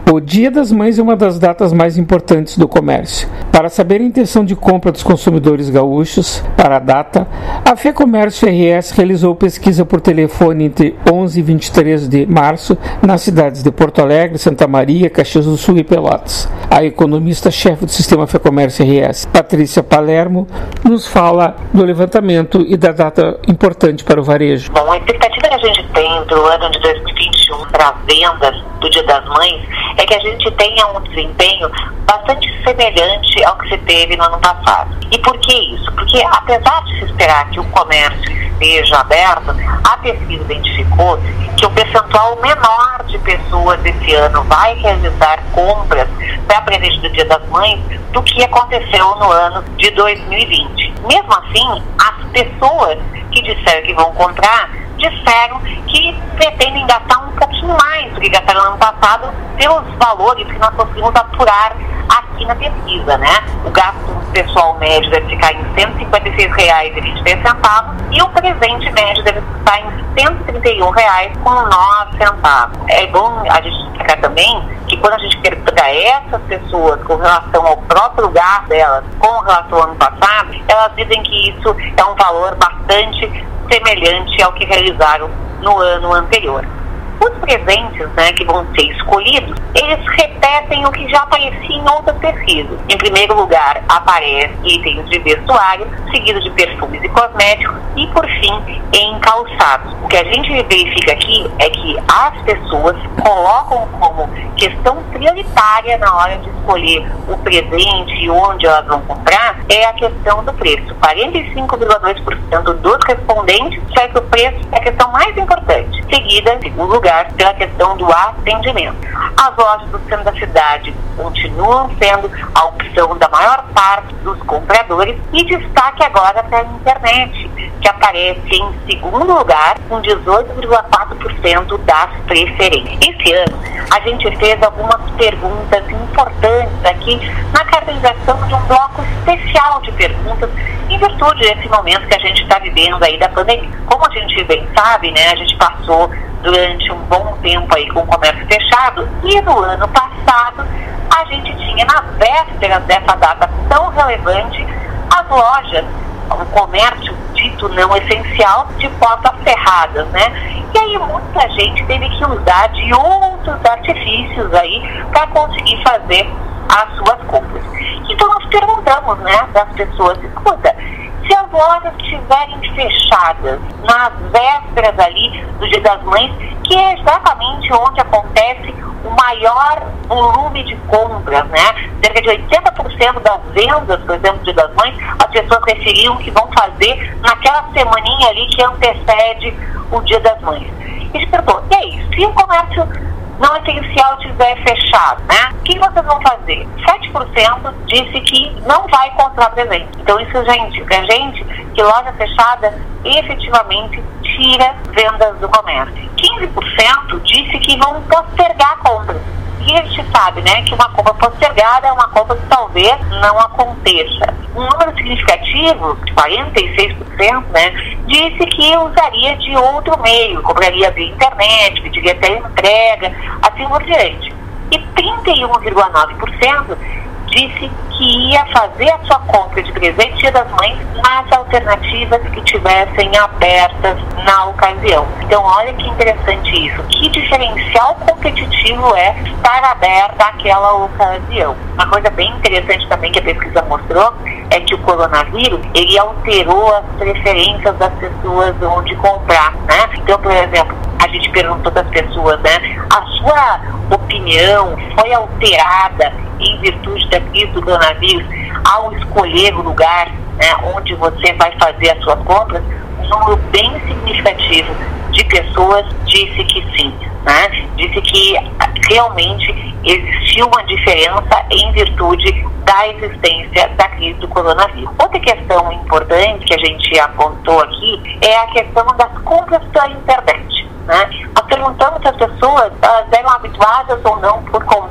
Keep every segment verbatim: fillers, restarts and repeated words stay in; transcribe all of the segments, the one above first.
O Dia das Mães é uma das datas mais importantes do comércio. Para saber a intenção de compra dos consumidores gaúchos para a data, a FEComércio R S realizou pesquisa por telefone entre onze e vinte e três de março nas cidades de Porto Alegre, Santa Maria, Caxias do Sul e Pelotas. A economista-chefe do sistema FEComércio R S, Patrícia Palermo, nos fala do levantamento e da data importante para o varejo. Bom, a expectativa que a gente tem para o ano de dois mil e vinte e um para as vendas do Dia das Mães é que a gente tenha um desempenho bastante semelhante ao que se teve no ano passado. E por que isso? Porque apesar de se esperar que o comércio esteja aberto, a pesquisa identificou que o percentual menor de pessoas esse ano vai realizar compras para presente do Dia das Mães do que aconteceu no ano de dois mil e vinte. Mesmo assim, as pessoas que disseram que vão comprar disseram que pretendem gastar um pouquinho mais do que gastaram no ano passado pelos valores que nós conseguimos apurar aqui na pesquisa, né? O gasto pessoal médio deve ficar em cento e cinquenta e seis reais e vinte e três centavos e o presente médio deve ficar em cento e trinta e um reais com nove centavos. É bom a gente destacar também que quando a gente pergunta a essas pessoas com relação ao próprio gasto delas com relação ao ano passado, elas dizem que isso é um valor bastante semelhante ao que realizaram no ano anterior. Os presentes, né, que vão ser escolhidos, eles repetem o que já aparecia em outras pesquisas. Em primeiro lugar, aparecem itens de vestuário, seguido de perfumes e cosméticos, e por fim, em calçados. O que a gente verifica aqui é que as pessoas colocam como questão prioritária na hora de escolher o presente e onde elas vão comprar é a questão do preço. quarenta e cinco vírgula dois por cento dos respondentes disseram que o preço é a questão mais importante, seguida, em segundo lugar, pela questão do atendimento. As lojas do centro da cidade continuam sendo a opção da maior parte dos compradores e destaque agora para a internet, que aparece em segundo lugar com dezoito vírgula quatro por cento das preferências. Esse ano, a gente fez algumas perguntas importantes aqui na caracterização de um bloco especial de perguntas em virtude desse momento que a gente está vivendo aí da pandemia. Como a gente bem sabe, né, a gente passou durante um bom tempo aí com o comércio fechado e no ano passado a gente tinha nas vésperas dessa data tão relevante as lojas, o comércio dito não essencial de portas cerradas, né? E aí muita gente teve que usar de outros artifícios aí para conseguir fazer as suas compras. Então nós perguntamos, né, das pessoas, escuta, se as lojas estiverem fechadas nas vésperas ali do Dia das Mães, que é exatamente onde acontece o maior volume de compras, né? Cerca de oitenta por cento das vendas, por exemplo, do Dia das Mães, as pessoas referiam que vão fazer naquela semaninha ali que antecede o Dia das Mães. E a gente perguntou, e aí, se o comércio não essencial estiver fechado, né? O que vocês vão fazer? sete por cento disse que não vai comprar presente. Então isso já indica a gente que loja fechada efetivamente tira vendas do comércio. quinze por cento disse que vão postergar compras. E a gente sabe, né, que uma compra postergada é uma compra que talvez não aconteça. Um número significativo, quarenta e seis por cento, né, disse que usaria de outro meio, compraria via internet, pediria até entrega, assim por diante. E trinta e um vírgula nove por cento disse que ia fazer a sua compra de presente Dia das Mães nas alternativas que tivessem abertas na ocasião. Então, olha que interessante isso. Que diferencial competitivo é estar aberta àquela ocasião. Uma coisa bem interessante também que a pesquisa mostrou é que o coronavírus, ele alterou as preferências das pessoas onde comprar, né? Então, por exemplo, a gente perguntou das pessoas, né? A sua opinião foi alterada em virtude da crise do coronavírus ao escolher o lugar, né, onde você vai fazer as suas compras? Um número bem significativo de pessoas disse que sim, né? Disse que realmente existiu uma diferença em virtude da existência da crise do coronavírus. Outra questão importante que a gente apontou aqui é a questão das compras pela internet, né? Nós perguntamos se as pessoas elas eram habituadas ou não por comprar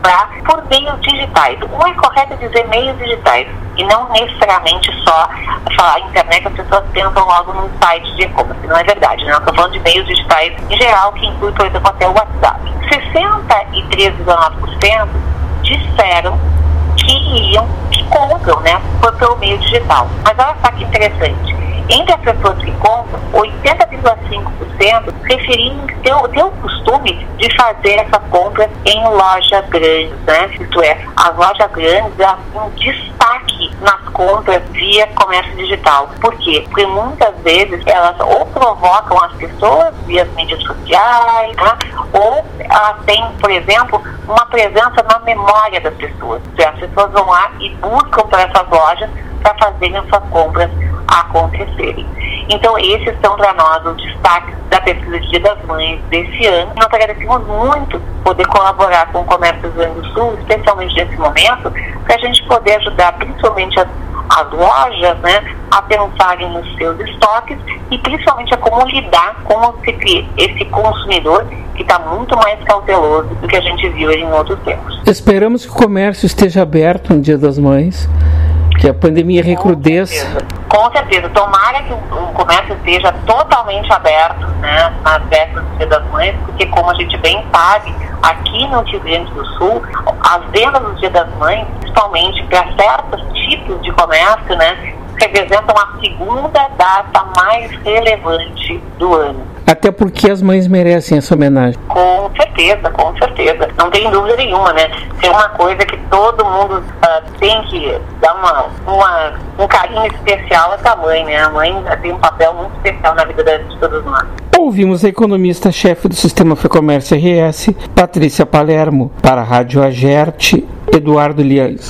comprar por meios digitais. O mais correto é dizer meios digitais e não necessariamente só falar internet, as pessoas pensam logo num site de e-commerce. Não é verdade, né? Eu estou falando de meios digitais em geral, que inclui, por exemplo, até o WhatsApp. sessenta e três vírgula nove por cento disseram que iriam, que compram, né, por pelo meio digital. Mas olha só que interessante. Entre as pessoas que compram, oitenta vírgula cinco por cento preferiam ter, ter o costume de fazer essas compras em lojas grandes, né? Isto é, as lojas grandes elas têm um destaque nas compras via comércio digital. Por quê? Porque muitas vezes elas ou provocam as pessoas via as mídias sociais, né? Ou elas têm, por exemplo, uma presença na memória das pessoas. As pessoas vão lá e buscam para essas lojas para fazerem essas compras acontecerem. Então, esses são para nós os destaques da pesquisa de Dia das Mães desse ano. Nós agradecemos muito poder colaborar com o comércio do Rio Grande do Sul, especialmente nesse momento, para a gente poder ajudar principalmente as, as lojas, né, a pensarem nos seus estoques e principalmente a como lidar com esse, esse consumidor que está muito mais cauteloso do que a gente viu em outros tempos. Esperamos que o comércio esteja aberto no Dia das Mães, que a pandemia recrudesça. Com certeza. Com certeza. Tomara que o, o comércio esteja totalmente aberto, né, nas festas do Dia das Mães, porque, como a gente bem sabe, aqui no Rio Grande do Sul, as vendas do Dia das Mães, principalmente para certos tipos de comércio, né, representam a segunda data mais relevante do ano. Até porque as mães merecem essa homenagem. Com certeza, com certeza. Não tem dúvida nenhuma, né? Tem uma coisa que todo mundo uh, tem que dar uma, uma, um carinho especial a essa mãe, né? A mãe tem um papel muito especial na vida de todos nós. Ouvimos a economista-chefe do Sistema Fecomércio R S, Patrícia Palermo, para a Rádio Agerte, Eduardo Liães.